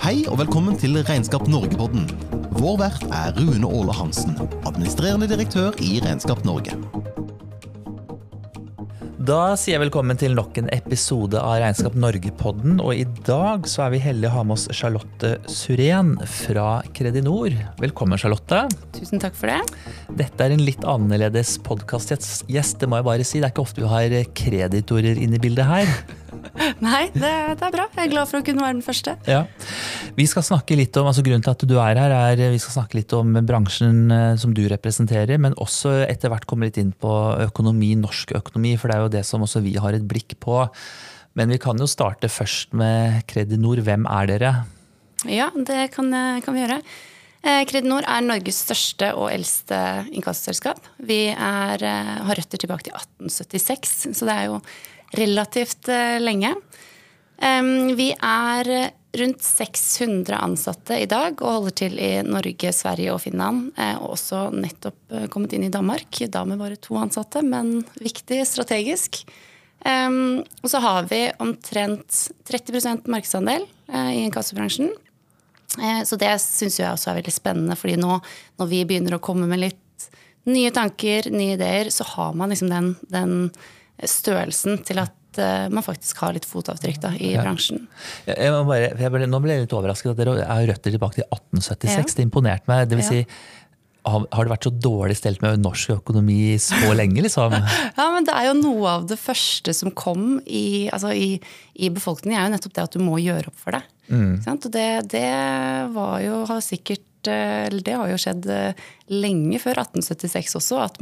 Hei og velkommen til Regnskap Norge-podden. Vår vert Rune Åle Hansen, administrerende direktør i Regnskap Norge. Da sier jeg velkommen til nok en episode av Regnskap Norge-podden, og i dag så vi heldige å ha med oss Charlotte Surén fra Credinor. Velkommen, Charlotte. Tusen takk for det. Dette en litt annerledes podcastgjest, det må jeg bare si. Det ikke ofte vi har kreditorer inne i bildet her. Nei, det bra. Jeg glad for å kunne være den første. Ja. Vi skal snakke litt om, grunnen til at du her, vi skal snakke litt om bransjen som du representerer, men også etter hvert komme litt inn på økonomi, norsk økonomi, for det jo det som også vi har et blikk på. Men vi kan jo starte først med Credinor. Hvem dere? Ja, det kan vi gjøre. Credinor Norges største og eldste inkassoselskap. Vi har røtter tilbake til 1876, så det jo relativt lenge. Vi rundt 600 ansatte i dag og holder til i Norge, Sverige og Finland, og også nettopp kommet inn i Danmark, da med bare 2 ansatte, men viktig strategisk. Og så har vi omtrent 30% markedsandel i inkassobransjen. Så det synes jeg også veldig spennende, fordi nå når vi begynner å komme med litt nye tanker, nye ideer, så har man liksom den størrelsen til at man faktisk har litt fotavtrykk da, i bransjen. Nå ble jeg litt overrasket at dere røtter tilbake til 1876. Det imponerte meg. Det vil si, har det vært så dårlig stelt med norsk økonomi så lenge, liksom? Ja, men det jo noe av det første som kom i befolkningen, jo nettopp det at du må gjøre opp for det. Og det var jo, det har jo skjedd lenge før 1876 også, at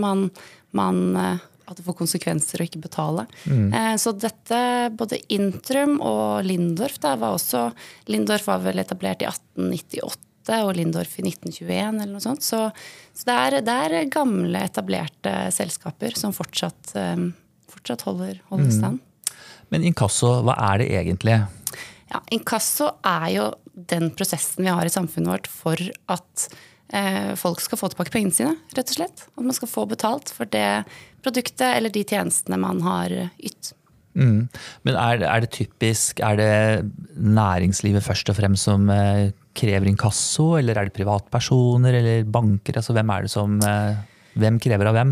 at det får konsekvenser å ikke betale. Så dette, både Intrum og Lindorf, Lindorf var vel etablert i 1898, og Lindorf i 1921 eller noe sånt. Så det gamle etablerte selskaper som fortsatt holder stand. Men inkasso, hva det egentlig? Ja, inkasso jo den prosessen vi har i samfunnet vårt for at folk skal få tilbake pengene sine, rett og slett. At man skal få betalt for det produktet eller de tjenestene man har ytt. Men det typisk, det næringslivet først og fremst som krever inkasso, eller det privatpersoner eller banker? Altså, hvem krever av hvem?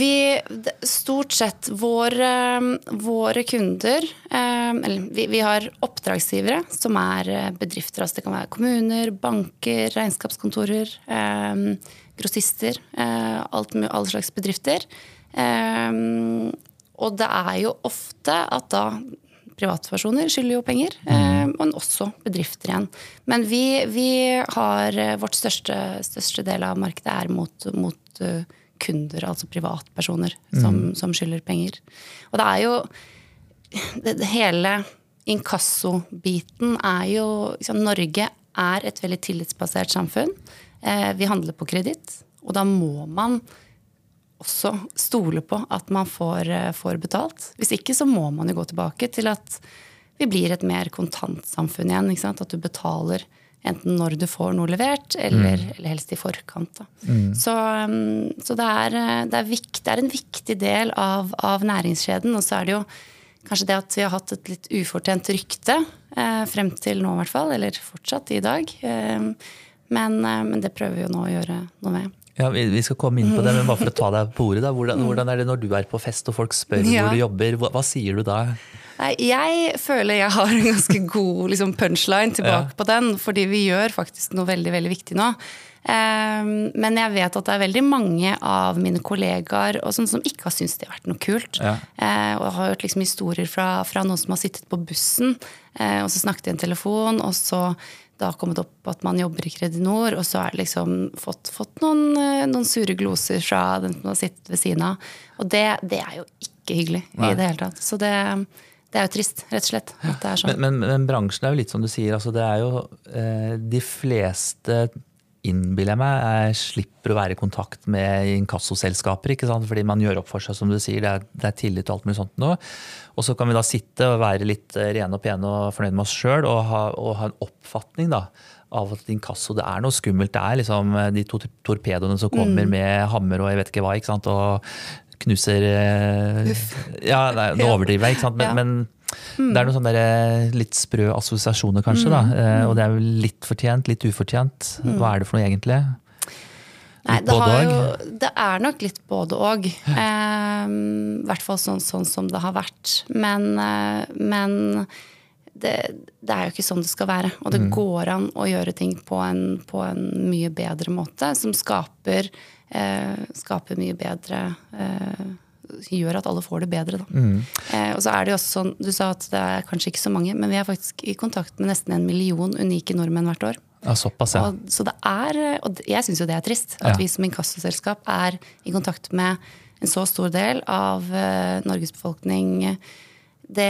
Stort sett våre kunder, vi har oppdragsgivere som bedrifter, altså det kan være kommuner, banker, regnskapskontorer, grossister, alle slags bedrifter. Og det jo ofte at da privatpersoner skylder jo penger, men også bedrifter igjen. Men vi har vårt største del av markedet mot kunder, altså privatpersoner som skylder penger. Og det jo hele inkassobiten jo Norge et veldig tillitsbasert samfunn. Vi handler på kreditt, og da må man også stole på at man får betalt. Hvis ikke så må man jo gå tilbake til at vi blir et mer kontantsamfunn igjen, ikke sant? At du betaler enten når du får noe levert, eller helst i forkant. Da. Så det en viktig del av næringskjeden, og så det jo kanskje det at vi har hatt et litt ufortjent rykte frem til nå i hvert fall, eller fortsatt i dag. Men det prøver vi jo nå å gjøre noe med. Ja, vi skal komme inn på det, men bare for å ta deg på ordet da. Hvordan det når du på fest og folk spør hvor du jobber? Hva sier du da? Jeg føler jeg har en ganske god punchline tilbake på den, fordi vi gjør faktisk noe veldig, veldig viktig nå. Men jeg vet at det veldig mange av mine kollegaer og sånn, som ikke har syntes det har vært noe kult. Og jeg har hørt historier fra noen som har sittet på bussen, og så snakket i en telefon, og så da har kommet opp at man jobber i Credinor, og så det fått noen sure gloser fra den som har sittet ved siden av. Og det jo ikke hyggelig i det hele tatt. Så det jo trist, rett og slett. At det sånn. Men bransjen jo litt som du sier, altså det jo de fleste innbiller jeg meg slipper å være i kontakt med inkassoselskaper, ikke sant? Fordi man gjør opp for seg, som du sier, det tillit og alt mulig sånt nå. Og så kan vi da sitte og være litt rene og pene og fornøyde med oss selv, og ha en oppfatning da, av at inkasso, det noe skummelt. Det liksom de torpedoene som kommer med hammer og jeg vet ikke hva, ikke sant? Og knuser... Ja, nå overdriver jeg, ikke sant? Men Det noen sånne der litt sprø assosiasjoner kanskje da, og det vel litt fortjent, litt ufortjent. Hva det for noe egentlig? Nei, det nok litt både og. I hvert fall sånn som det har vært. Men det jo ikke sånn det skal være. Og det går an å gjøre ting på en mye bedre måte, som skaper mye bedre gjør at alle får det bedre da. Og så det jo også sånn, du sa at det kanskje ikke så mange, men vi faktisk i kontakt med nesten 1 million unike nordmenn hvert år. Ja, såpass, ja. Så det og jeg synes jo det trist, at vi som inkassoselskap i kontakt med en så stor del av Norges befolkning. Det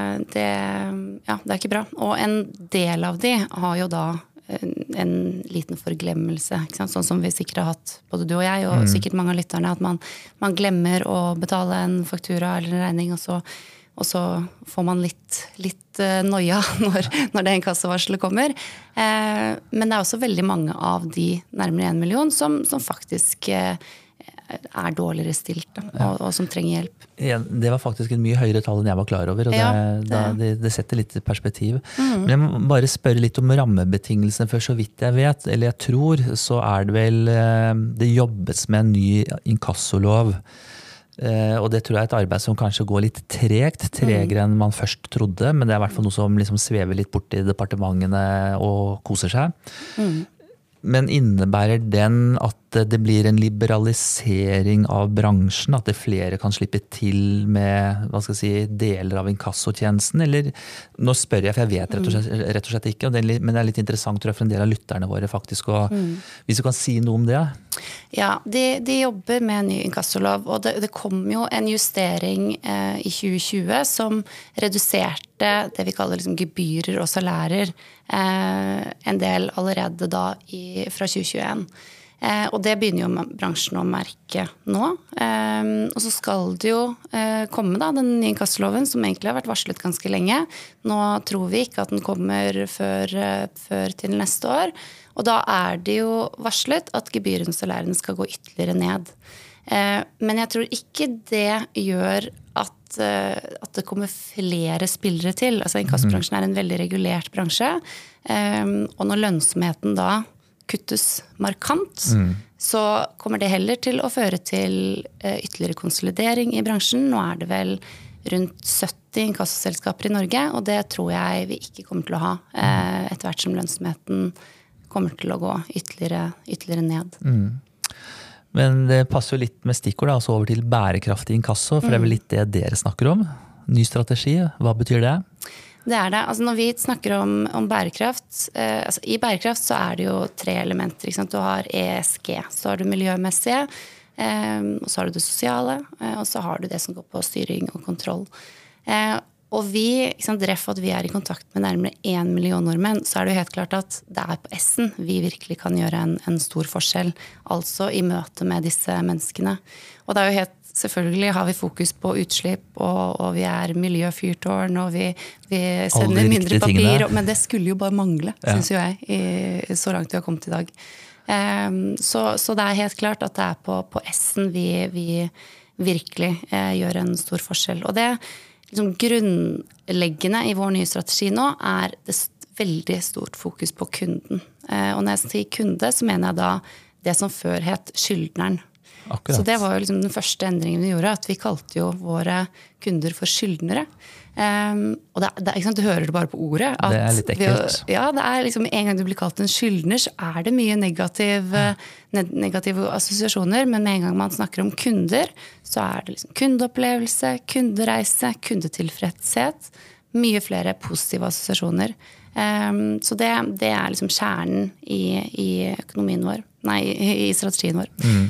ikke bra. Og en del av de har jo da en liten forglemmelse, ikke sant? Sånn som vi sikkert har hatt, både du og jeg, og sikkert mange av lytterne, at man glemmer å betale en faktura eller en regning, og så får man litt noia når det inkassovarselet kommer. Men det også veldig mange av de nærmere 1 million som faktisk dårligere stilt og som trenger hjelp. Det var faktisk en mye høyere tall enn jeg var klar over, og det setter litt i perspektiv. Men jeg må bare spørre litt om rammebetingelsene, for så vidt jeg vet, eller jeg tror, så det vel, det jobbes med en ny inkassolov, og det tror jeg et arbeid som kanskje går litt tregere enn man først trodde, men det I hvert fall noe som liksom svever litt bort I departementene og koser seg. Men innebærer den at det blir en liberalisering av bransjen, at det flere kan slippe til med, hva skal jeg si, deler av inkassotjenesten, eller, nå spør jeg, for jeg vet rett og slett ikke, men det litt interessant tror jeg for en del av lytterne våre faktisk, hvis du kan si noe om det? Ja, de jobber med en ny inkassolov, og det kom jo en justering I 2020 som reduserte det vi kaller liksom gebyrer og salærer en del allerede da fra 2021. Og det begynner jo bransjen å merke nå. Og så skal det jo komme da, den nye inkasseloven, som egentlig har vært varslet ganske lenge. Nå tror vi ikke at den kommer før til neste år. Og da det jo varslet at gebyrene og salærene skal gå ytterligere ned. Men jeg tror ikke det gjør at det kommer flere spillere til. Altså inkassobransjen en veldig regulert bransje. Og når lønnsomheten da kuttes markant, så kommer det heller til å føre til ytterligere konsolidering I bransjen. Nå det vel rundt 70 inkassoselskaper I Norge, og det tror jeg vi ikke kommer til å ha etter hvert som lønnsomheten kommer til å gå ytterligere ned. Men det passer jo litt med stikkord, altså over til bærekraftig inkasso, for det vel litt det dere snakker om. Ny strategi, hva betyr det? Det det. Altså når vi snakker om bærekraft, altså I bærekraft så det jo 3 elementer. Ikke sant? Du har ESG, så har du miljømessige, og så har du det sosiale, og så har du det som går på styring og kontroll. Og vi, ikke sant, ref at vi I kontakt med nærmere 1 million nordmenn, så det jo helt klart at det på S-en vi virkelig kan gjøre en stor forskjell, altså I møte med disse menneskene. Og det jo helt selvfølgelig har vi fokus på utslipp, og vi miljøfyrtårn, og vi sender mindre papir, men det skulle jo bare mangle, synes jo jeg, så langt vi har kommet I dag. Så det helt klart at det på S-en vi virkelig gjør en stor forskjell. Og det liksom grunnleggende I vår nye strategi nå det veldig stort fokus på kunden. Og når jeg sier kunde, så mener jeg da det som før het skyldneren. Akkurat. Så det var jo liksom den første endringen vi gjorde, at vi kalte jo våre kunder for skyldnere. Og ikke sant, du hører det bare på ordet. At det litt ekkelt. Ja, det liksom en gang du blir kalt en skyldner, så det mye negative assosiasjoner, men med en gang man snakker om kunder, så det liksom kundeopplevelse, kundereise, kundetilfredshet, mye flere positive assosiasjoner. Så det liksom kjernen I økonomien vår, I strategien vår.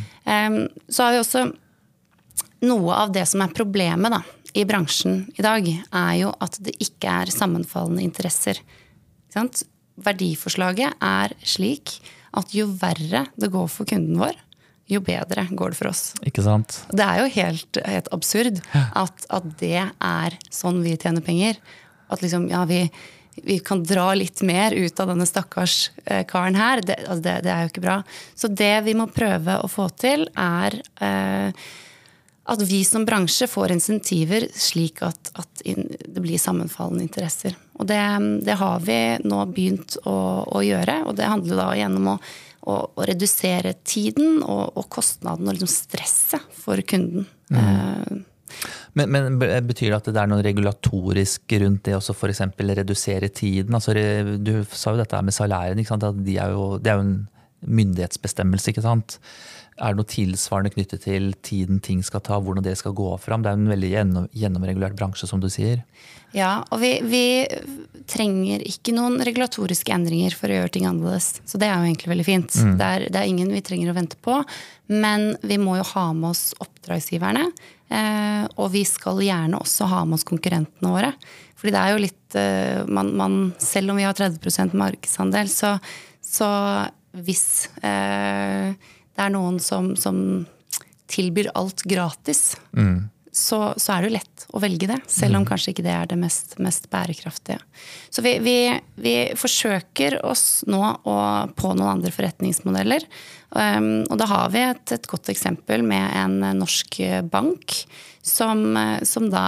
Så har vi også noe av det som problemet da, I bransjen I dag, jo at det ikke sammenfallende interesser. Ikke sant? Verdiforslaget slik at jo verre det går for kunden vår, jo bedre går det for oss. Ikke sant? Det jo helt absurd at det sånn vi tjener penger. At liksom, ja, vi kan dra litt mer ut av denne stakkars karen her. Det jo ikke bra. Så det vi må prøve å få til at vi som bransje får insentiver slik at det blir sammenfallende interesser. Og det har vi nå begynt å gjøre, og det handler da gjennom å redusere tiden og kostnaden og liksom stresset for kunden. Men betyr det at det noe regulatorisk rundt det også, for eksempel redusere tiden? Altså, du sa jo dette med salæren, ikke sant? At det jo en myndighetsbestemmelse, ikke sant? Det noe tilsvarende knyttet til tiden ting skal ta, hvordan det skal gå fram? Det en veldig gjennomregulert bransje, som du sier. Ja, og vi trenger ikke noen regulatoriske endringer for å gjøre ting annerledes. Så det jo egentlig veldig fint. Det ingen vi trenger å vente på, men vi må jo ha med oss oppdragsgiverne, og vi skal gjerne også ha med oss konkurrentene våre. Fordi det jo litt, selv om vi har 30% markedsandel, så hvis det noen som tilbyr alt gratis, så det jo lett å velge det, selv om kanskje ikke det det mest bærekraftige. Så vi forsøker oss nå på noen andre forretningsmodeller, og da har vi et godt eksempel med en norsk bank som da,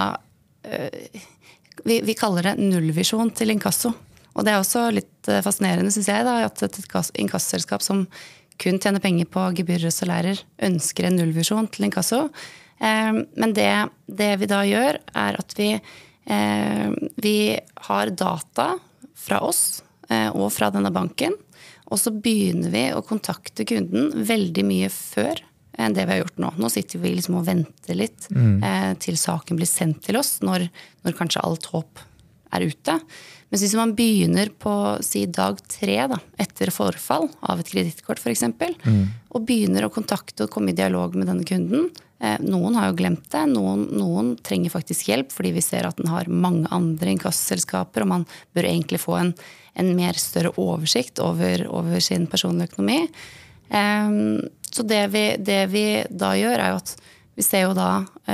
vi kaller det nullvisjon til inkasso. Og det også litt fascinerende, synes jeg, da, at et inkassoselskap som kun tjener penger på gebyrer og salærer, ønsker en nullvisjon til inkasso. Men det vi da gjør, at vi har data fra oss og fra denne banken, og så begynner vi å kontakte kunden veldig mye før enn det vi har gjort nå. Nå sitter vi liksom og venter litt til saken blir sendt til oss, når kanskje alt håp ute. Men hvis man begynner på si dag 3 da, etter forfall av et kredittkort for eksempel, og begynner å kontakte og komme i dialog med denne kunden, noen har jo glemt det, noen trenger faktisk hjelp fordi vi ser at den har mange andre inkassoselskaper, og man bør egentlig få en mer større oversikt over sin personlige økonomi. Så det vi da gjør jo at vi ser jo da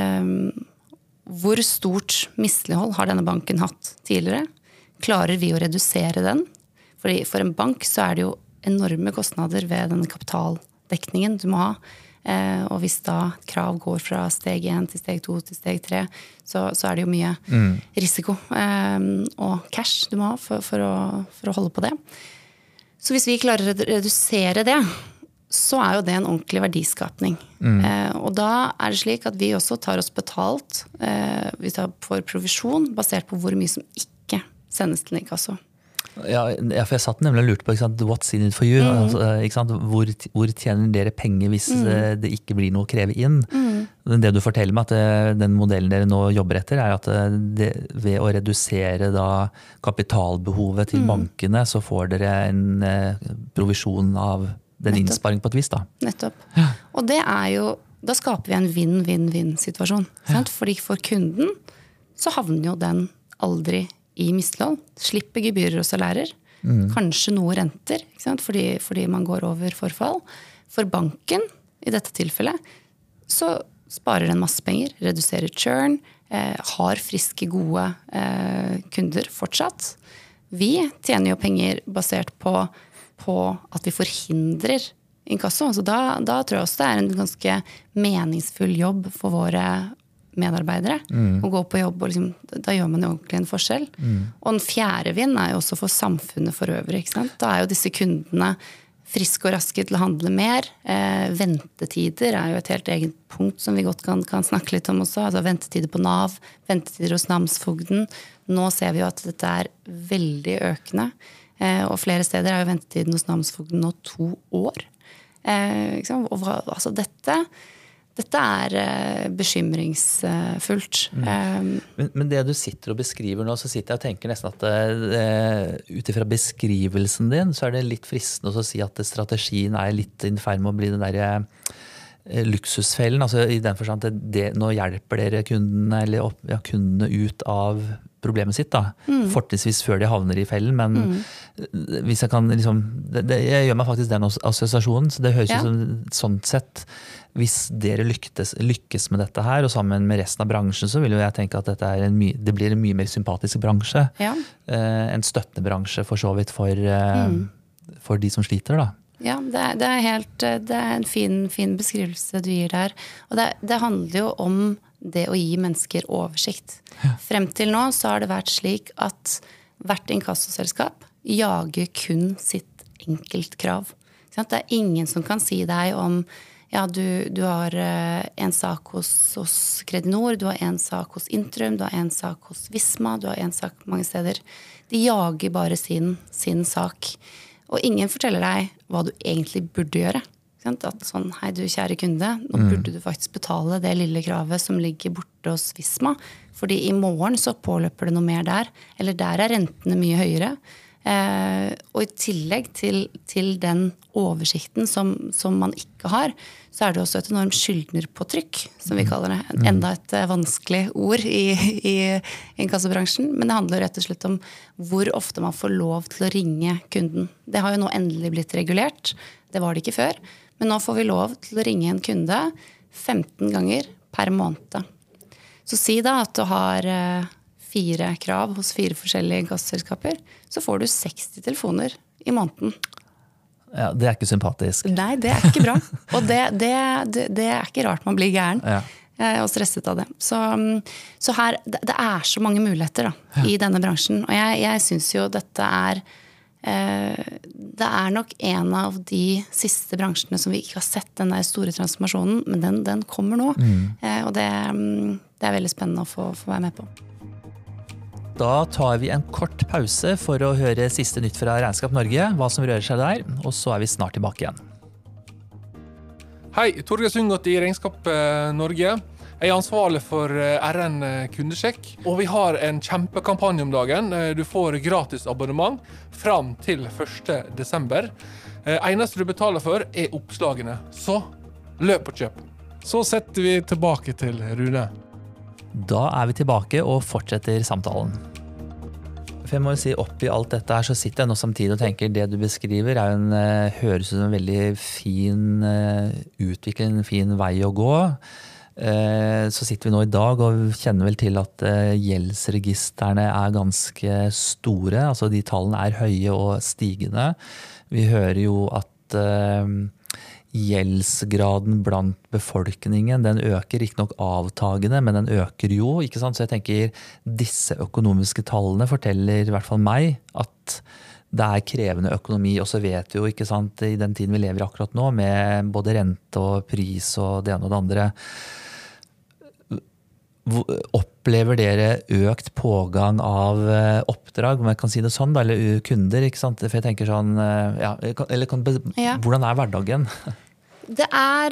hvor stort mislighold har denne banken hatt tidligere. Klarer vi å redusere den? Fordi for en bank så det jo enorme kostnader ved denne kapitaldekningen du må ha. Og hvis da krav går fra steg 1 til steg 2 til steg 3, så det jo mye risiko og cash du må ha for å holde på det. Så hvis vi klarer å redusere det, så jo det en ordentlig verdiskapning. Og da det slik at vi også tar oss betalt, vi får provisjon basert på hvor mye som ikke sendes til inkasso. Ja, for jeg satt nemlig og lurte på, ikke sant, what's in it for you? Ikke sant? Hvor tjener dere penger hvis det ikke blir noe å kreve inn? Det du forteller meg, at den modellen dere nå jobber etter, at ved å redusere da kapitalbehovet til bankene, så får dere en provisjon av den innsparing på et vis da. Nettopp. Og det jo, da skaper vi en vinn-vinn-vinn-situasjon. Fordi for kunden så havner jo den aldri i mislighold. Slipper gebyrer og salærer. Kanskje noe renter, ikke sant? Fordi man går over forfall. For banken, i dette tilfellet, så sparer den masse penger, reduserer churn, har friske, gode kunder fortsatt. Vi tjener jo penger basert på at vi forhindrer inkasso. Så da tror jeg også det en ganske meningsfull jobb for våre medarbeidere å gå på jobb, og liksom, da gjør man jo ordentlig en forskjell. Og en fjerde vinn jo også for samfunnet for øvrig. Ikke sant? Da jo disse kundene friske og raske til å handle mer. Ventetider jo et helt eget punkt som vi godt kan snakke litt om også. Altså ventetider på NAV, ventetider hos namsfogden. Nå ser vi jo at dette veldig økende. Og flere steder jo ventetiden hos namsfogden nå 2 år. Og altså dette bekymringsfullt. Men det du sitter og beskriver nå, så sitter jeg og tenker nesten at utifra beskrivelsen din, så det litt fristende å si at strategien litt i ferd med å bli den der luksusfellen, altså i den forstand at nå hjelper dere kundene, eller kundene ut av problemet sitt da, fortrinnsvis før de havner i fellen, men hvis jeg kan liksom, jeg gjør meg faktisk den assosiasjonen, så det høres ut som sånn sett, hvis dere lykkes med dette her, og sammen med resten av bransjen, så vil jo jeg tenke at det blir en mye mer sympatisk bransje, en støttende bransje for så vidt for de som sliter da. Ja, det er en fin beskrivelse du gir der. Og det handler jo om det å gi mennesker oversikt. Ja. Frem til nå så har det vært slik at hvert inkassoselskap jager kun sitt enkeltkrav. Det er ingen som kan si deg om ja, du har en sak hos Kredinor, du har en sak hos Intrum, du har en sak hos Visma, du har en sak mange steder. De jager bare sin sak. Og ingen forteller deg hva du egentlig burde gjøre. At sånn, hei du kjære kunde, nå burde du faktisk betale det lille kravet som ligger borte hos Visma, fordi i morgen så påløper det noe mer der, eller der er rentene mye høyere. Og i tillegg til den oversikten som man ikke har, så er det også et enormt skyldnerpåtrykk, som vi kaller det. Enda et vanskelig ord i inkassobransjen, men det handler rett og slett om hvor ofte man får lov til å ringe kunden. Det har jo nå endelig blitt regulert, det var det ikke før, men nå får vi lov til å ringe en kunde 15 ganger per måned. Så si da at du har 4 krav hos 4 forskjellige inkassoselskaper, så får du 60 telefoner i måneden. Ja, det er ikke sympatisk. Nei, det er ikke bra. Og det er ikke rart man blir gæren og stresset av det. Så her, det er så mange muligheter da, i denne bransjen. Og jeg synes jo dette det er nok en av de siste bransjene som vi ikke har sett den der store transformasjonen, men den kommer nå. Og det er veldig spennende å få være med på. Da tar vi en kort pause for å høre siste nytt fra Regnskap Norge, hva som rører seg der, og så er vi snart tilbake igjen. Hei, Torgeir Sundgodt i Regnskap Norge. Jeg er ansvarlig for RN kundesjekk, og vi har en kjempekampanje om dagen. Du får gratis abonnement fram til 1. desember. Eneste du betaler for er oppslagene, så løp og kjøp. Så setter vi tilbake til Rune. Da er vi tilbake og fortsetter samtalen. For jeg må jo si, oppi alt dette her, så sitter jeg nå samtidig og tenker det du beskriver høres ut som en veldig fin utvikling, en fin vei å gå. Så sitter vi nå i dag og kjenner vel til at gjeldsregisterne er ganske store, altså de tallene er høye og stigende. Vi hører jo at gjeldsgraden blant befolkningen, den øker ikke nok avtagende, men den øker jo, ikke sant? Så jeg tenker disse økonomiske tallene forteller i hvert fall meg at det er krevende økonomi, og så vet vi jo, ikke sant, i den tiden vi lever akkurat nå, med både rente og pris og det ene og det andre. Opplever dere økt pågang av oppdrag, om jeg kan si det sånn, eller kunder, ikke sant? For jeg tenker sånn, hvordan er hverdagen? Det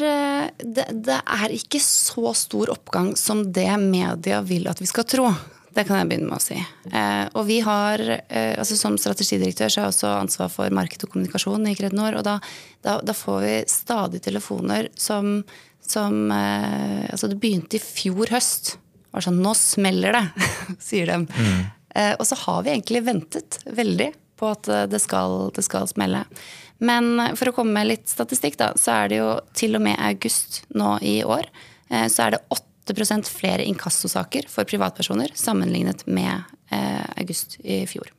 er ikke så stor oppgang som det media vil at vi skal tro. Det kan jeg begynne med å si. Og vi har, som strategidirektør, så har jeg også ansvar for marked og kommunikasjon i Kredinor, og da får vi stadig telefoner som det begynte i fjor høst. Det var sånn, nå smeller det, sier de. Og så har vi egentlig ventet veldig på at det skal smelle. Men for å komme med litt statistikk da, så er det jo til og med august nå i år, så er det 8% flere inkassosaker for privatpersoner sammenlignet med august i fjor.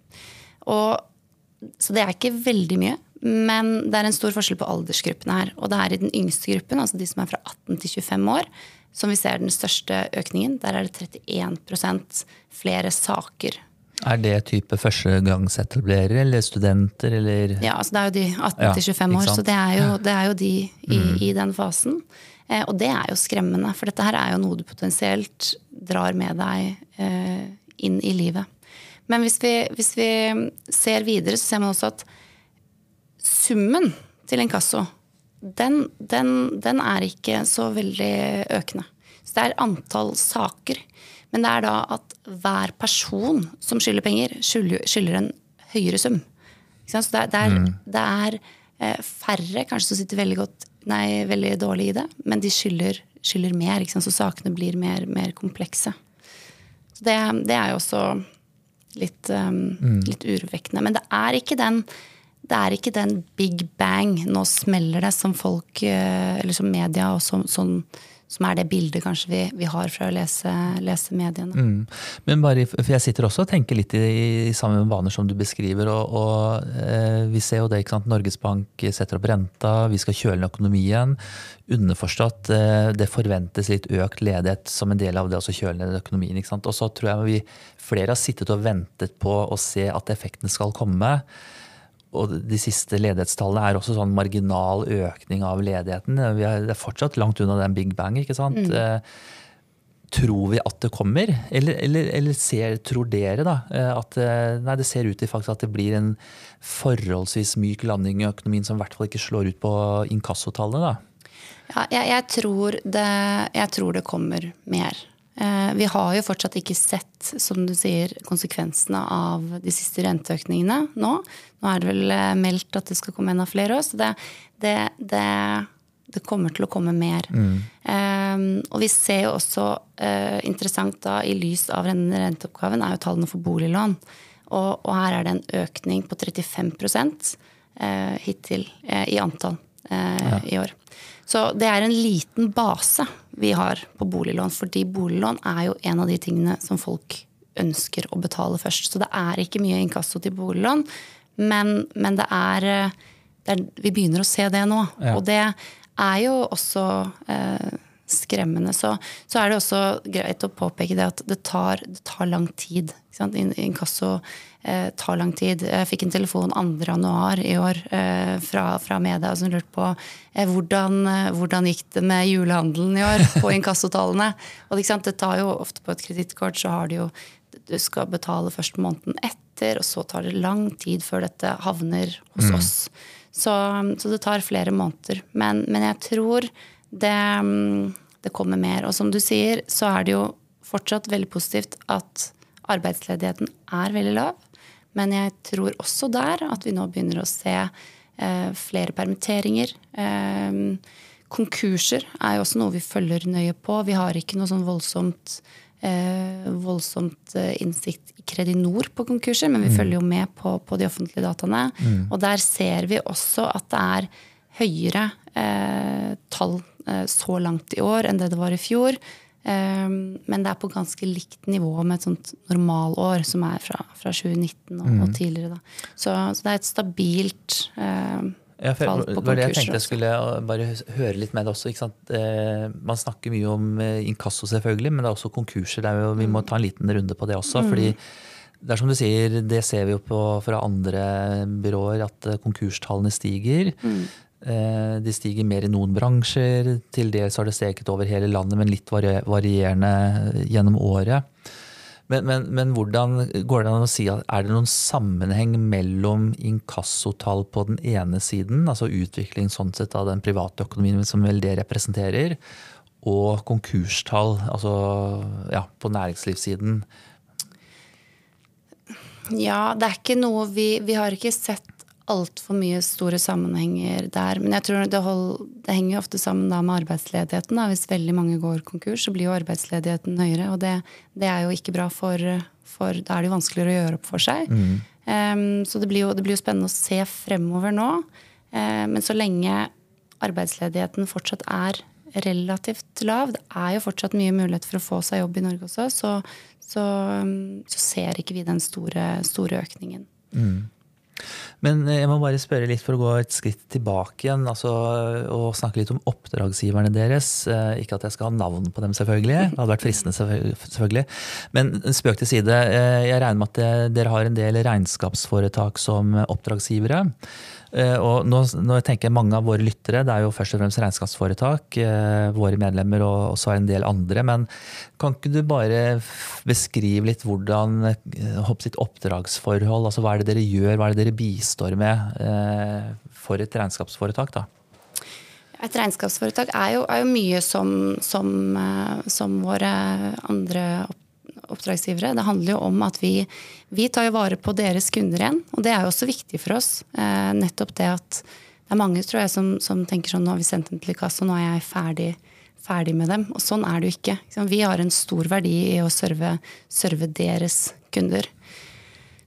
Så det er ikke veldig mye, men det er en stor forskjell på aldersgruppene her. Og det er i den yngste gruppen, altså de som er fra 18 til 25 år, som vi ser den største økningen. Der er det 31% flere saker. Er det type førstegangsetablerere eller studenter? Eller? Ja, altså det er jo de 18 til 25 år, så det er jo de i den fasen. Og det er jo skremmende, for dette her er jo noe du potensielt drar med deg inn i livet. Men hvis vi ser videre, så ser man også at summen til inkasso, den er ikke så veldig økende. Så det er antall saker, men det er da at hver person som skylder penger, skylder en høyere sum. Så det er færre kanskje som sitter veldig dårlig i det, men de skylder mer, ikke sant? Så sakene blir mer komplekse. Så det er jo også litt urovekkende. Men det er ikke den big bang, nå smeller det som folk, eller som media og som som det bildet kanskje vi har fra å lese mediene. Men bare, for jeg sitter også og tenker litt i samme baner som du beskriver, og vi ser jo det, ikke sant? Norges Bank setter opp renta, vi skal kjøle ned økonomien, underforstått, det forventes litt økt ledighet som en del av det å kjøle ned økonomien, ikke sant? Og så tror jeg vi flere har sittet og ventet på å se at effektene skal komme. Og de siste ledighetstallene også sånn marginal økning av ledigheten. Det fortsatt langt unna den Big Bang, ikke sant? Tror vi at det kommer? Eller tror dere da, at nei, det ser ut til faktisk at det blir en forholdsvis myk landing i økonomien som i hvert fall ikke slår ut på inkassotallene da? Ja, jeg tror det kommer mer. Vi har jo fortsatt ikke sett, som du sier, konsekvensene av de siste renteøkningene nå. Nå det vel meldt at det skal komme enda flere år, så det kommer til å komme mer. Og vi ser jo også interessant da, i lys av renteoppgaven, jo tallene for boliglån. Og her det en økning på 35% hittil i antall i år. Så det en liten base vi har på boliglån, fordi boliglån jo en av de tingene som folk ønsker å betale først. Så det ikke mye inkasso til boliglån, men det vi begynner å se det nå. Ja. Og det jo også skremmende. Så det også greit å påpeke det at det tar lang tid. Ikke sant? Inkasso tar lang tid. Jeg fikk en telefon 2. januar i år fra media som lurte på hvordan gikk det med julehandelen i år på inkassotallene. Og ikke sant? Det tar jo ofte på et kredittkort, så har du skal betale først måneden etter, og så tar det lang tid før dette havner hos oss. Så det tar flere måneder. Men jeg tror det kommer mer. Og som du sier, så det jo fortsatt veldig positivt at arbeidsledigheten veldig lav. Men jeg tror også der at vi nå begynner å se flere permitteringer. Konkurser jo også noe vi følger nøye på. Vi har ikke noe sånn voldsomt innsikt i Kredinor på konkurser, men vi følger jo med på de offentlige dataene. Og der ser vi også at det høyere tall så langt i år enn det var i fjor. Men det på ganske likt nivå med et sånt normalår som fra 2019 og tidligere. Da. Så det et stabilt fall på konkurser. Jeg tenkte jeg skulle bare høre litt med det også. Ikke sant? Man snakker mye om inkasso selvfølgelig, men det også konkurser. Vi må ta en liten runde på det også, fordi det som du sier, det ser vi jo fra andre byråer at konkurstallene stiger. De stiger mer i noen bransjer, til dels har det steget over hele landet, men litt varierende gjennom året. Men hvordan går det an å si at det noen sammenheng mellom inkassotall på den ene siden, altså utvikling sånn sett av den private økonomien som vel det representerer, og konkurstall, altså på næringslivssiden? Ja, det ikke noe vi har ikke sett alt for mye store sammenhenger der, men jeg tror det henger jo ofte sammen da med arbeidsledigheten. Da. Hvis veldig mange går konkurs, så blir jo arbeidsledigheten høyere, og det jo ikke bra for da det jo vanskeligere å gjøre opp for seg. Så det blir jo spennende å se fremover nå, men så lenge arbeidsledigheten fortsatt relativt lav, det jo fortsatt mye mulighet for å få seg jobb i Norge også, så ser ikke vi den store økningen. Men jeg må bare spørre litt for å gå et skritt tilbake igjen, altså, og snakke litt om oppdragsgiverne deres. Ikke at jeg skal ha navn på dem selvfølgelig, det hadde vært fristende selvfølgelig. Men spøk til side, jeg regner med at dere har en del regnskapsforetak som oppdragsgivere. Og nå tenker jeg mange av våre lyttere, det jo først og fremst regnskapsforetak, våre medlemmer og så en del andre, men kan ikke du bare beskrive litt hvordan sitt oppdragsforhold, altså hva det dere gjør, hva det dere bistår med for et regnskapsforetak da? Et regnskapsforetak jo mye som våre andre oppdragsgivere. Det handler jo om at vi tar jo vare på deres kunder igjen, og det jo også viktig for oss. Nettopp det at det mange, tror jeg, som tenker sånn, nå har vi sendt dem til kassa, nå jeg ferdig med dem, og sånn det jo ikke. Vi har en stor verdi i å serve deres kunder.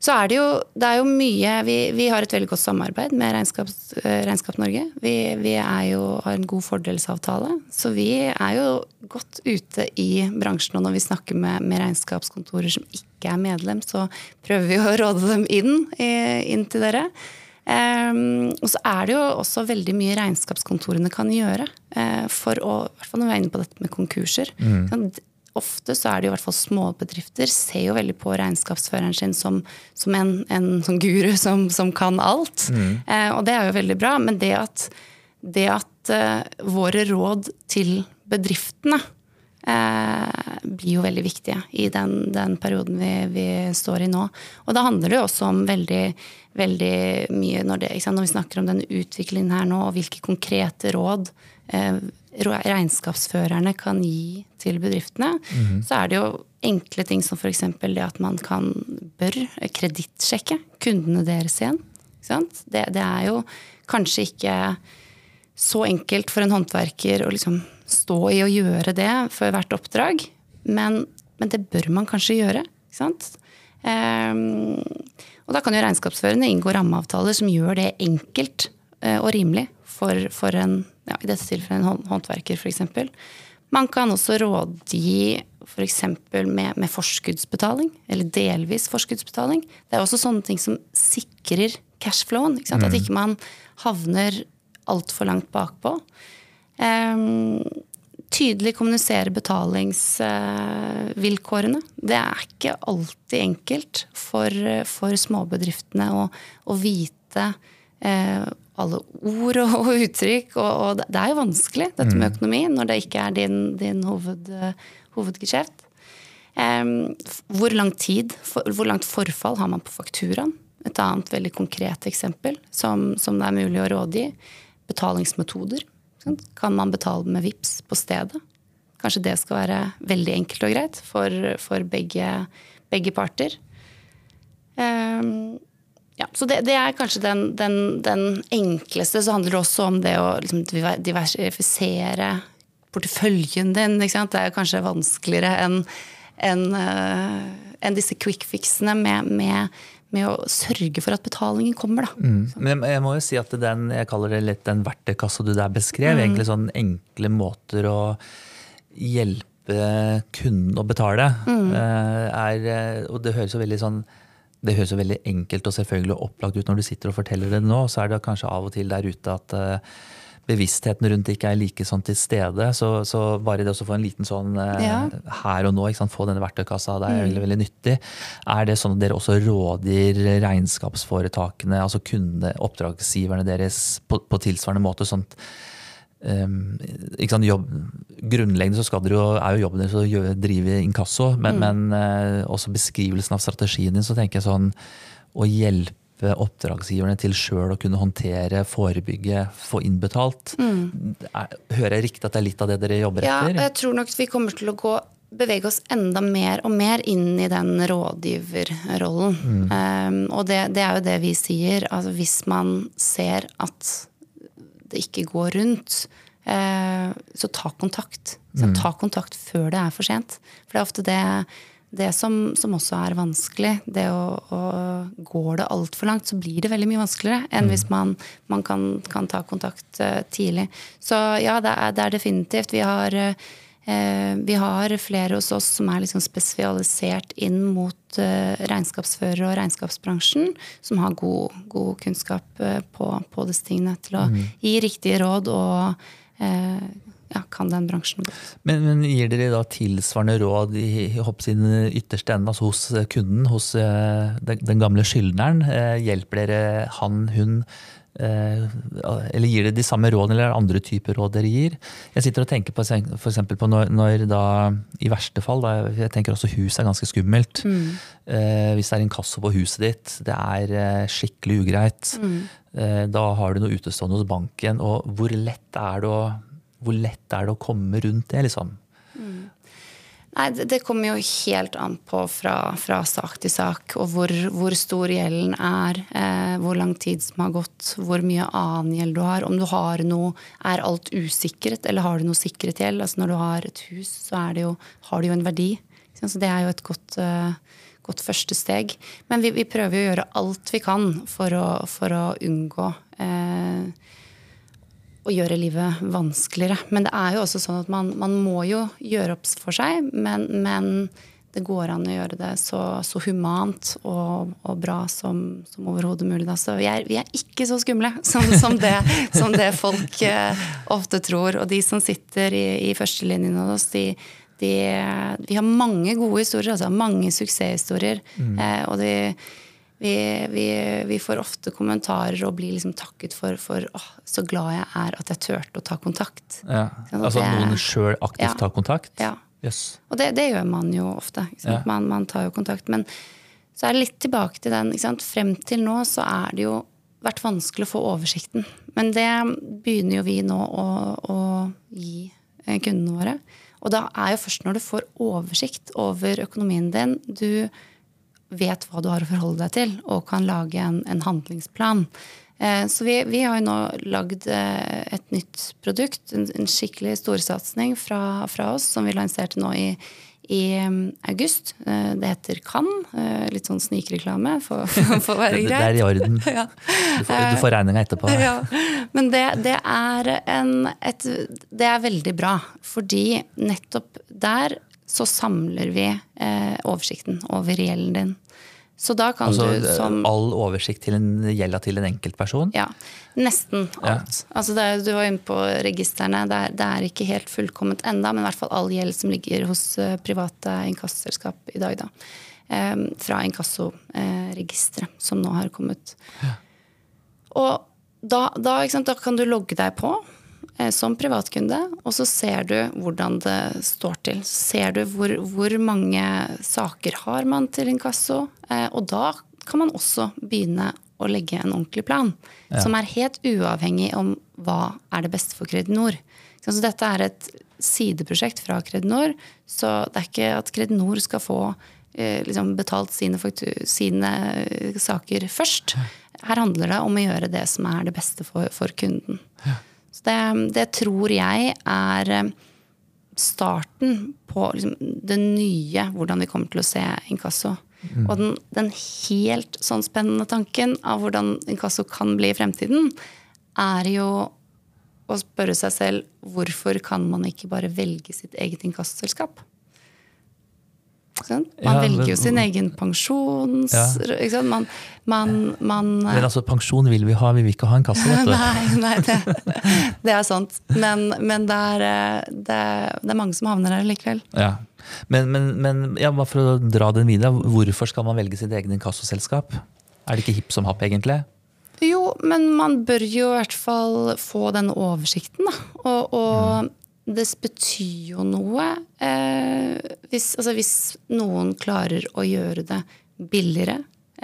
Så det jo mye, vi har et veldig godt samarbeid med Regnskap Norge. Vi har en god fordelsavtale, så vi jo godt ute i bransjen, og når vi snakker med regnskapskontorer som ikke medlem, så prøver vi å råde dem inn til dere. Og så det jo også veldig mye regnskapskontorene kan gjøre for å, I hvert fall når vi inne på dette med konkurser. Ofte så det jo I hvert fall små bedrifter ser jo veldig på regnskapsføreren sin som en sånn guru som kan alt. Og det jo veldig bra, men det at våre råd til bedriftene blir jo veldig viktige I den perioden vi står I nå. Og da handler det jo også om veldig, veldig mye når vi snakker om denne utviklingen her nå, og hvilke konkrete råd regnskapsførerne kan gi til bedriftene, så det jo enkle ting som for eksempel det at man bør kredittsjekke kundene deres igjen. Ikke sant? Det jo kanskje ikke så enkelt for en håndverker å liksom stå I å gjøre det for hvert oppdrag, men det bør man kanskje gjøre. Ikke sant? Og da kan jo regnskapsførerne inngå rammeavtaler som gjør det enkelt og rimelig for en, I dette tilfellet en håndverker for eksempel. Man kan også rådgi for eksempel med forskuddsbetaling, eller delvis forskuddsbetaling. Det også sånne ting som sikrer cashflowen, ikke sant? At ikke man havner alt for langt bakpå. Tydelig kommunisere betalingsvilkårene. Det ikke alltid enkelt for småbedriftene å vite alle ord og uttrykk, og det jo vanskelig, dette med økonomi, når det ikke din hovedgeskjeft. Hvor langt forfall har man på fakturaen? Et annet veldig konkret eksempel, som det mulig å rådgi. Betalingsmetoder. Kan man betale med Vipps på stedet? Kanskje det skal være veldig enkelt og greit for begge parter. Ja, så det kanskje den enkleste, så handler det også om det å liksom, diversifisere porteføljen din, ikke sant? Det kanskje vanskeligere enn disse quick-fixene med å sørge for at betalingen kommer da. Men jeg må jo si at jeg kaller det litt den verktøykassa du der beskrev, egentlig sånn enkle måter å hjelpe kunden å betale, og det høres jo veldig sånn, det høres jo veldig enkelt og selvfølgelig opplagt ut når du sitter og forteller det nå, så det kanskje av og til der ute at bevisstheten rundt det ikke like sånn til stede, så bare det å få en liten sånn her og nå, ikke sant, få denne verktøykassa, det veldig, veldig nyttig. Det sånn at dere også rådgir regnskapsforetakene, altså kundene, oppdragsgiverne deres på tilsvarende måte, sånn ikke sant, grunnleggende så skal dere jo jobben deres å drive inkasso, men også beskrivelsen av strategien din, så tenker jeg sånn å hjelpe oppdragsgiverne til selv å kunne håndtere, forebygge, få innbetalt. Hører jeg riktig at det litt av det dere jobber etter? Ja, jeg tror nok vi kommer til å bevege oss enda mer og mer inn I den rådgiverrollen. Og det jo det vi sier, altså hvis man ser at det ikke går rundt, så ta kontakt. Ta kontakt før det for sent. For det ofte det som også vanskelig, det å går det alt for langt, så blir det veldig mye vanskeligere enn hvis man kan ta kontakt tidlig. Så ja, det definitivt. Vi har flere hos oss som liksom spesialisert inn mot regnskapsførere og regnskapsbransjen, som har god kunnskap på disse tingene til å gi riktige råd og kan den bransjen godt. Men gir dere da tilsvarende råd I sin ytterste ende, altså hos kunden, hos den gamle skyldneren? Hjelper dere han, hun, eller gir det de samme rådene eller andre typer råd dere gir? Jeg sitter og tenker på for eksempel på når da, I verste fall, da, jeg tenker også hus ganske skummelt. Hvis det inkasso på huset ditt, det skikkelig ugreit, da har du noe utestående hos banken, og hvor lett det å komme rundt det, liksom? Nei, det kommer jo helt an på fra sak til sak, og hvor stor gjelden hvor lang tid som har gått, hvor mye annen gjeld du har, om du har noe, alt usikret, eller har du noe sikret gjeld? Altså når du har et hus, så har det jo en verdi. Så det jo et godt første steg. Men vi prøver å gjøre alt vi kan for å unngå å gjøre livet vanskeligere. Men det jo også sånn at man må jo gjøre opp for seg, men det går an å gjøre det så humant og bra som overhodet mulig. Da. Så vi er ikke så skumle som det folk ofte tror. Og de som sitter i førstelinjen av oss, vi har mange gode historier, altså mange suksesshistorier. Og vi får ofte kommentarer og blir liksom takket for så glad jeg at jeg turte å ta kontakt. Ja. Altså noen selv aktivt tar kontakt? Ja. Yes. Og det gjør man jo ofte. Man tar jo kontakt. Men så det litt tilbake til den. Frem til nå så det jo vært vanskelig å få oversikten. Men det begynner jo vi nå å gi kundene våre. Og da jo først når du får oversikt over økonomien din, du vet hva du har å forholde deg til, og kan lage en handlingsplan. Så vi har jo nå lagd et nytt produkt, en skikkelig storsatsning fra oss, som vi lanserte nå i august. Det heter Kan, litt sånn snikreklame for å være greit. Det I orden. Ja. Du får regninga etterpå. Ja. Men det veldig bra, fordi nettopp der så samler vi oversikten over gjelden din. Så da kan du som all oversikt gjelder til en enkelt person? Ja, nesten alt. Ja. Altså du var inne på registerne, det ikke helt fullkomment enda, men I hvert fall all gjeld som ligger hos private inkassoselskap I dag da. Fra inkassoregistret som nå har kommet. Ja. Og da kan du logge deg på som privatkunde, og så ser du hvordan det står til. Så ser du hvor mange saker har man til inkasso, og da kan man også begynne å legge en ordentlig plan, som helt uavhengig om hva det beste for Kredinor. Så dette et sideprosjekt fra Kredinor, så det ikke at Kredinor skal få betalt sine saker først. Her handler det om å gjøre det som det beste for kunden. Ja. Så det tror jeg starten på det nye, hvordan vi kommer til å se inkasso. Og den helt sånn spennende tanken av hvordan inkasso kan bli I fremtiden, jo å spørre seg selv, hvorfor kan man ikke bare velge sitt eget inkassoselskap? Man velger jo sin egen pensjon. Men altså pensjon vil vi ha, vi vil ikke ha en kasse, vet du. Nei, det sant. Men det mange som havner der likevel. Ja. Men bare for å dra den videre, hvorfor skal man velge sitt egen inkassoselskap? Det ikke hipp som happ egentlig? Jo, men man bør jo I hvert fall få den oversikten da. Og det betyr jo noe hvis noen klarer å gjøre det billigere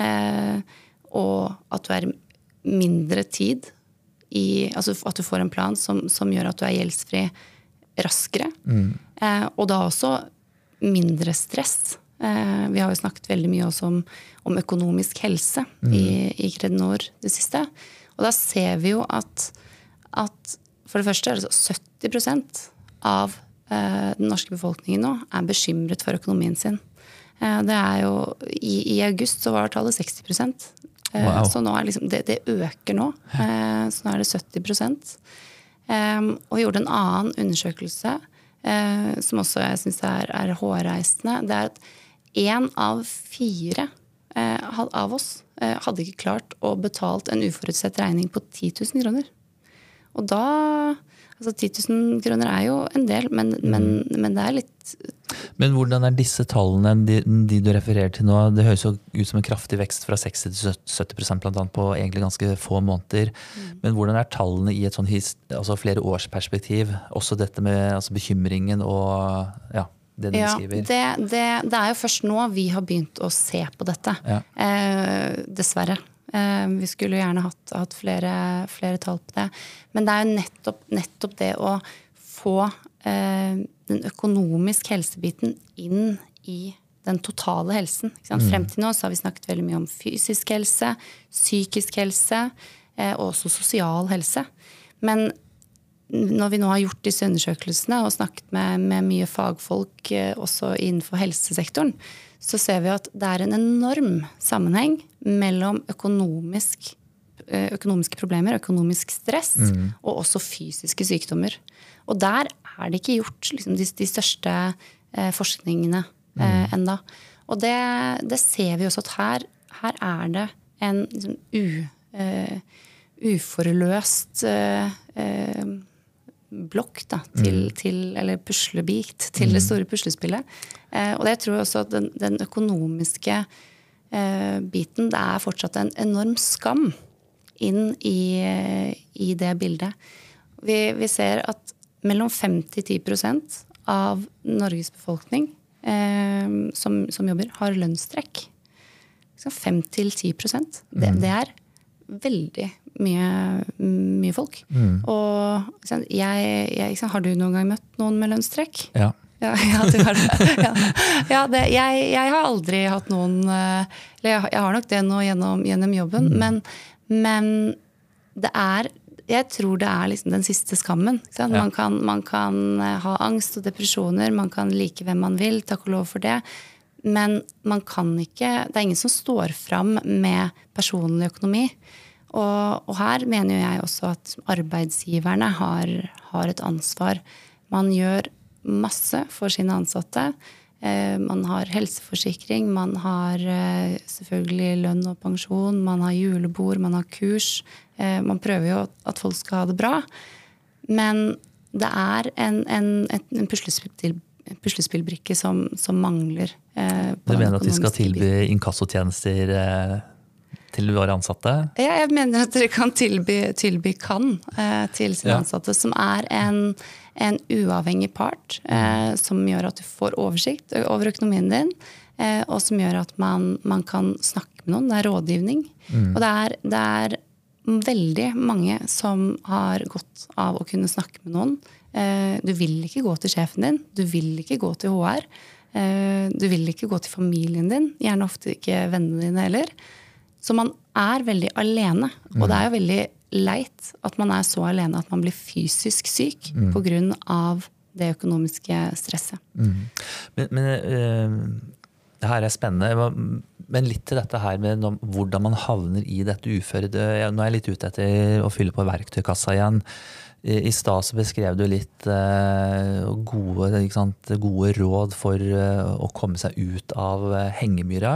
og at du mindre tid altså at du får en plan som gjør at du gjeldsfri raskere og da også mindre stress. Vi har jo snakket veldig mye også om økonomisk helse I Kredinor det siste, og da ser vi jo at for det første det 70% av den norske befolkningen nå bekymret for økonomien sin. Det jo, I august så var tallet 60%. Wow. Så nå det øker nå. Så nå det 70%. Og gjorde en annen undersøkelse, som også jeg synes hårreisende. Det at 1 av 4 av oss hadde ikke klart å betalt en uforutsett regning på 10 000 kroner. Og da, altså 10 000 kroner jo en del, men det litt... Men hvordan disse tallene, de du refererer til nå, det høres jo ut som en kraftig vekst fra 60 til 70% blant annet på egentlig ganske få måneder. Men hvordan tallene I et sånn altså flere års perspektiv, også dette med altså bekymringen og ja, det du beskriver? Det jo først nå vi har begynt å se på dette, dessverre. Vi skulle gjerne hatt flere tall på det. Men det jo nettopp det å få den økonomiske helsebiten inn I den totale helsen. Frem til nå så har vi snakket veldig mye om fysisk helse, psykisk helse og også sosial helse. Men når vi nå har gjort disse undersøkelsene og snakket med mye fagfolk også innenfor helsesektoren, så ser vi at det en enorm sammenheng mellom økonomiske problemer, økonomisk stress, og også fysiske sykdommer. Og der det ikke gjort liksom, de største forskningene enda. Og det ser vi også at her det en liksom, uforløst blokk da, eller puslebit til det store puslespillet. Og det tror jeg også at den økonomiske biten, det fortsatt en enorm skam inn i det bildet. Vi ser at mellom 5-10% av Norges befolkning som jobber, har lønnstrekk. 5-10%. Det veldig mye folk. Og har du noen gang møtt noen med lønnstrekk? Ja. Ja, du har det. Ja, jeg har aldri hatt noen, eller jeg har nok det nå gjennom jobben, men det jeg tror det liksom den siste skammen. Man kan ha angst og depresjoner, man kan like hvem man vil, takk og lov for det, men man kan ikke, det ingen som står fram med personlig økonomi. Og her mener jeg også at arbeidsgiverne har et ansvar. Man gjør masse for sine ansatte. Man har helseforsikring, man har selvfølgelig lønn og pensjon, man har julebord, man har kurs. Man prøver jo at folk skal ha det bra. Men det en puslespillbrikke som mangler. Du mener at de skal tilby inkassotjenester til våre ansatte? Ja, jeg mener at dere kan tilby til sine ansatte, som en uavhengig part, som gjør at du får oversikt over økonomien din, og som gjør at man kan snakke med noen. Det rådgivning. Og det veldig mange som har gått av å kunne snakke med noen. Du vil ikke gå til sjefen din, du vil ikke gå til HR, du vil ikke gå til familien din, gjerne ofte ikke vennene dine heller. Så man veldig alene, og det jo veldig leit at man så alene at man blir fysisk syk på grunn av det økonomiske stresset. Men det her spennende, men litt til dette her med hvordan man havner i dette uføret. Nå jeg litt ute etter å fylle på verktøykassa igjen. I stad så beskrev du litt gode råd for å komme seg ut av hengemyra.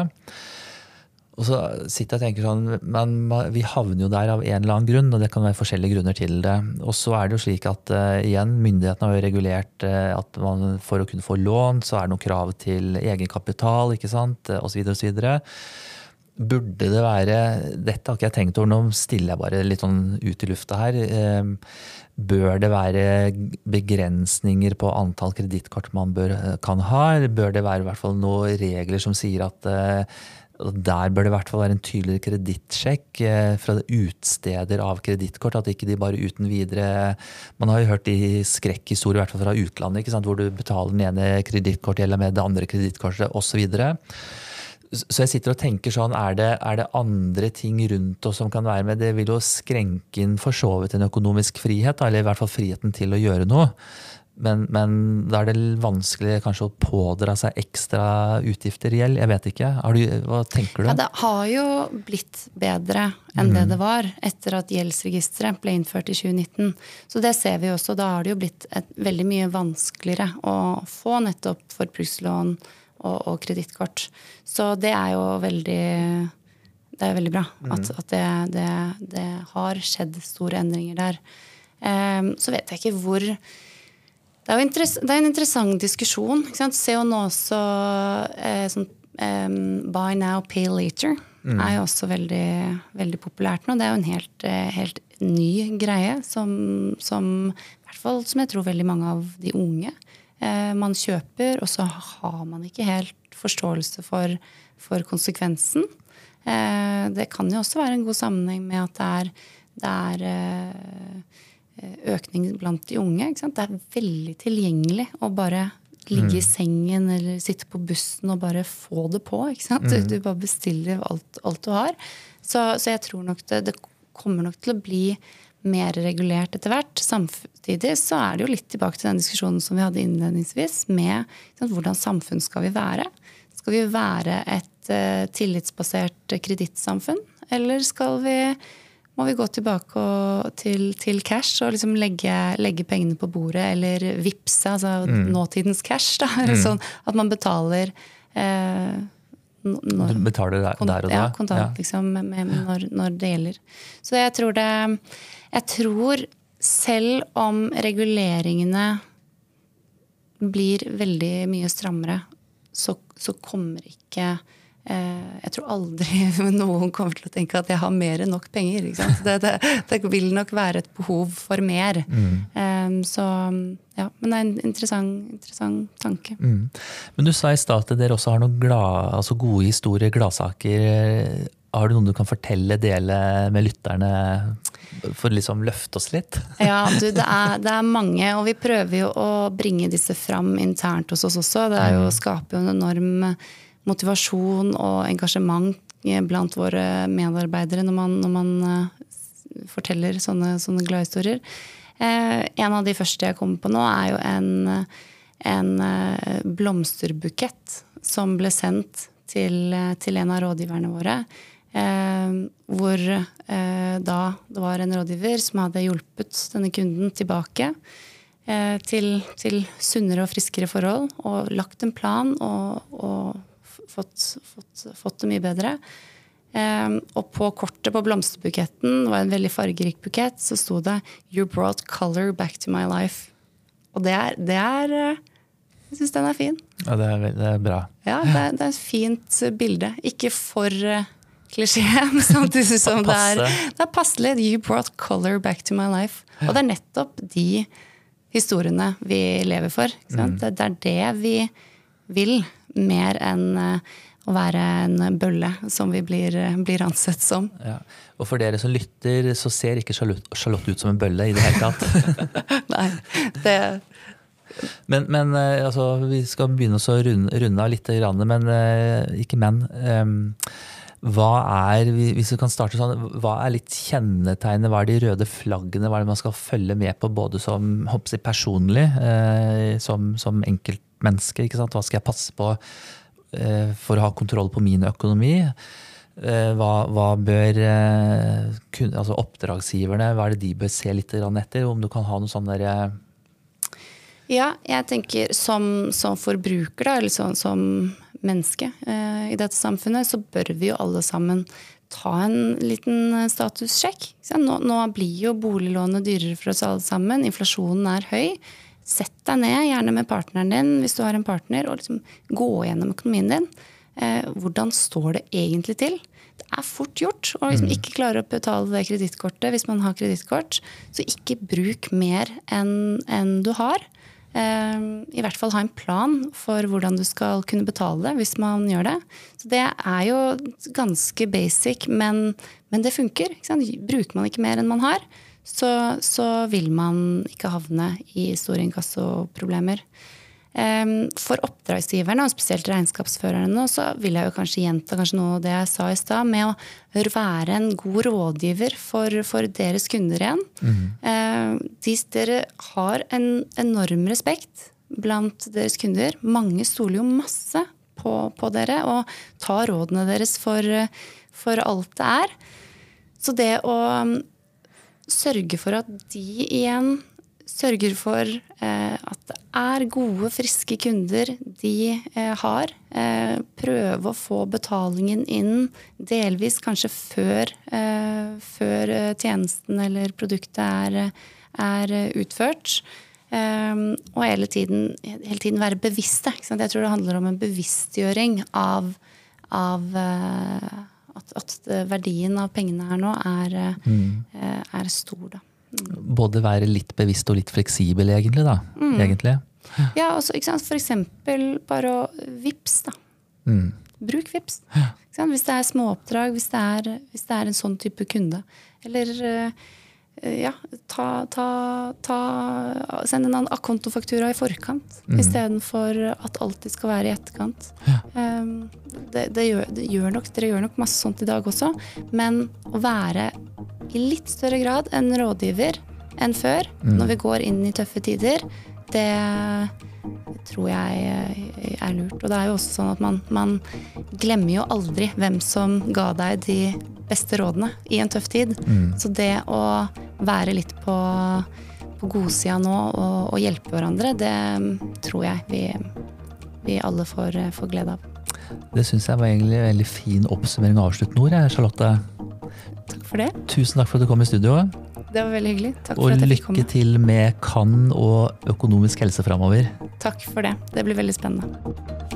Og så sitter jeg og tenker sånn, men vi havner jo der av en eller annen grunn, og det kan være forskjellige grunner til det. Og så det jo slik at igjen, myndighetene har jo regulert at man for å kunne få lån, så det noen krav til egenkapital, ikke sant, og så videre og så videre. Burde det være, dette har ikke jeg tenkt over, nå stiller jeg bare litt sånn ut i lufta her, bør det være begrensninger på antall kredittkort man kan ha? Bør det være i hvert fall noen regler som sier at der bør det i hvert fall være en tydeligere kredittsjekk fra utsteder av kredittkort, at ikke de bare uten videre, man har jo hørt de skrekkhistorier i hvert fall fra utlandet, ikke sant, hvor du betaler den ene kredittkortgjelda med det andre kredittkortet og så videre. Så jeg sitter og tenker sånn, det andre ting rundt oss som kan være med? Det vil jo skrenke inn for så vidt en økonomisk frihet, eller i hvert fall friheten til å gjøre noe. Men da det vanskelig kanskje å pådra seg ekstra utgifter gjeld. Jeg vet ikke. Hva tenker du? Ja, det har jo blitt bedre enn det var etter at gjeldsregisteret ble innført i 2019. Så det ser vi også. Da har det jo blitt veldig mye vanskeligere å få nettopp forbrukslån og kredittkort. Så det jo veldig bra at det har skjedd store endringer der. Så vet jeg ikke hvor. Det jo en interessant diskusjon. Ikke sant? Se jo nå også sånn, buy now, pay later jo også veldig, veldig populært nå. Det jo en helt ny greie som i hvert fall som jeg tror veldig mange av de unge man kjøper, og så har man ikke helt forståelse for konsekvensen. Det kan jo også være en god sammenheng med at det økning blant de unge. Ikke sant? Det veldig tilgjengelig å bare ligge i sengen eller sitte på bussen og bare få det på. Ikke sant? Du bare bestiller alt du har. Så jeg tror nok det kommer nok til å bli mer regulert etter hvert. Samtidig så det jo litt tilbake til den diskusjonen som vi hadde innledningsvis, med hvordan samfunn skal vi være? Skal vi være et tillitsbasert kredittsamfunn, eller må vi gå tilbake til cash og liksom legge pengene på bordet, eller vipse, altså nåtidens cash, da, sånn at man betaler du betaler der og da? Ja, kontant, liksom, når det gjelder. Så jeg tror selv om reguleringene blir veldig mye strammere, så kommer ikke jeg tror aldri noen kommer til å tenke at jeg har mer enn nok penger. Ikke sant? Det vil nok være et behov for mer. Så ja, men det en interessant tanke. Men du sa i stad at dere også har noen gode historier, gladsaker. Har du noen du kan dele med lytterne for å liksom løfte oss litt? Ja, det mange, og vi prøver jo å bringe disse fram internt hos oss også. Det jo skaper jo en enorm motivasjon og engasjement blant våre medarbeidere når man forteller sånne glade historier. En av de første jeg kommer på nå jo en blomsterbukett som ble sendt til en av rådgiverne våre, hvor da det var en rådgiver som hadde hjulpet denne kunden tilbake til sunnere og friskere forhold, og lagt en plan og fått det mye bedre. Og på kortet på blomsterbuketten, det var en veldig fargerik bukett, så stod det «You brought color back to my life». Og det jeg synes den fin. Ja, det bra. Ja, det et fint bilde. Ikke for klisjé, men samtidig som det passelig. «You brought color back to my life». Og det nettopp de historiene vi lever for. Ikke sant? Det det vi vil, mer enn å være en bølle som vi blir ansett som. Ja. Og for dere som lytter, så ser ikke Charlotte ut som en bølle i det hele tatt. Nei, det... Men altså, vi skal begynne å runde av litt, men ikke hva hvis vi kan starte sånn, hva litt kjennetegnet, hva de røde flaggene, hva det man skal følge med på, både som personlig, som enkeltmenneske, ikke sant? Hva skal jeg passe på for å ha kontroll på min økonomi? Hva bør altså oppdragsgiverne, hva det de bør se litt etter, om du kan ha noe sånn der... Ja, jeg tenker som forbruker da, eller som menneske i dette samfunnet, så bør vi jo alle sammen ta en liten statussjekk. Nå blir jo boliglånet dyrere for oss alle sammen, inflasjonen høy. Sett deg ned, gjerne med partneren din, hvis du har en partner, og liksom gå gjennom økonomien din. Hvordan står det egentlig til? Det fort gjort, og liksom ikke klare å betale det kredittkortet hvis man har kredittkort, så ikke bruk mer enn du har. I hvert fall ha en plan for hvordan du skal kunne betale det hvis man gjør det. Så det jo ganske basic, men det funker. Ikke sant? Bruker man ikke mer enn man har, så vil man ikke havne i store inkassoproblemer. For oppdragsgiverne, og spesielt regnskapsførerne, så vil jeg jo kanskje gjenta noe av det jeg sa i sted, med å være en god rådgiver for deres kunder igjen. Dere har en enorm respekt blant deres kunder. Mange stoler jo masse på dere, og tar rådene deres for alt det Så det å sørge for at de igjen sørger for at det gode, friske kunder de har. Prøve å få betalingen inn delvis kanskje før tjenesten eller produktet utført. Og hele tiden være bevisste. Ikke sant? Jeg tror det handler om en bevisstgjøring av at verdien av pengene her nå stor da. Både være litt bevisst og litt fleksibel egentlig da, egentlig. Ja, også, ikke sant? For eksempel bare å vips da. Bruk vips. Ikke sant? Hvis det småoppdrag, hvis det en sånn type kunde. Eller ja, send en akontofaktura i forkant, I stedet for at alltid skal være I etterkant. Dere gjør nok masse sånt I dag også, men å være i litt større grad en rådgiver enn før, når vi går inn i tøffe tider, det tror jeg er lurt. Og det er jo også sånn at man glemmer jo aldri hvem som ga deg de beste rådene i en tøff tid. Så det å være litt på godsida nå og hjelpe hverandre, det tror jeg vi alle får glede av. Det synes jeg var egentlig en veldig fin oppsummering og avsluttende ord, Charlotte. Takk for det. Tusen takk for at du kom i studio. Det var veldig hyggelig. Takk for at jeg fikk komme. Og lykke til med Cannes og økonomisk helse fremover. Takk for det. Det blir veldig spennende.